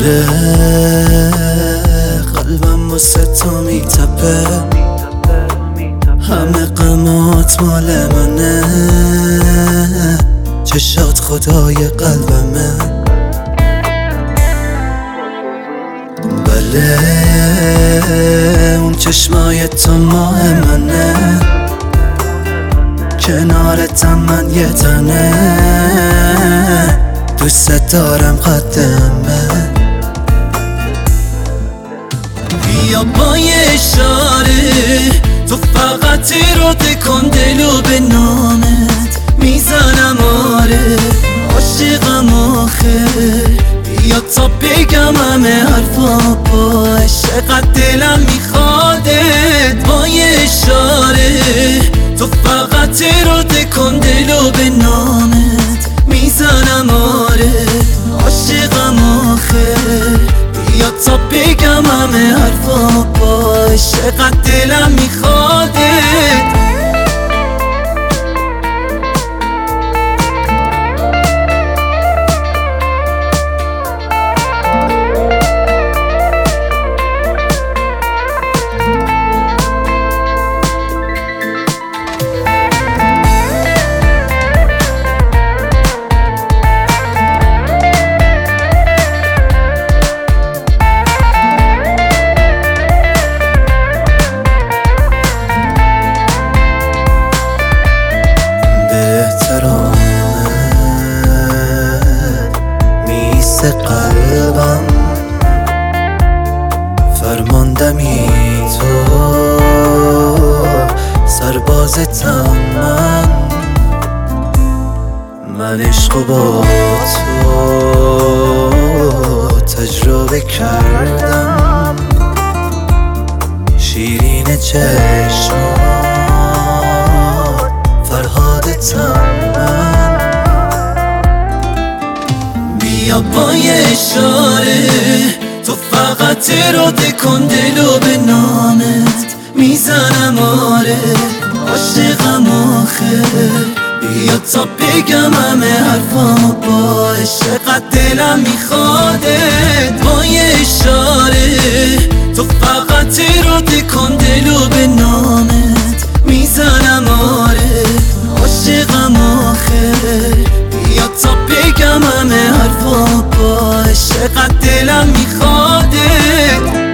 بله قلبم واسه تو میتپه، همه غمات مال منه، چشات خدای قلبمه. بله اون چشمای تو ماه منه، کنارتم من یه تنه، دوست دارم قدمه. بیا با یه اشاره تو فقط اراده کن دلو به نامت میزنم، آره عاشقم آخه. بیا تا بگم همه حرفا باش، چقدر دلم میخوادت. با یه اشاره تو فقط اراده کن دلو به نامت میزنم، آره عاشقم آخه. بیا تا بگم همه حرفا باش، چقدر دلم میخوادت. قلبم فرماندمی تو، سربازتم من عشق با تو تجربه کردم. شیرین چشمات فرهادتم من. بیا با یه اشاره تو فقط اراده کن دلو به نامت میزنم، آره عاشقم آخه. بیا تا بگم همه حرفا باش، چقدر دلم میخوادت. با یه اشاره تو فقط اراده کن دلو به نامت میزنم، آره عاشقم آخه. بیا تا بگم همه حرفا باش، چقدر دلم میخوادت.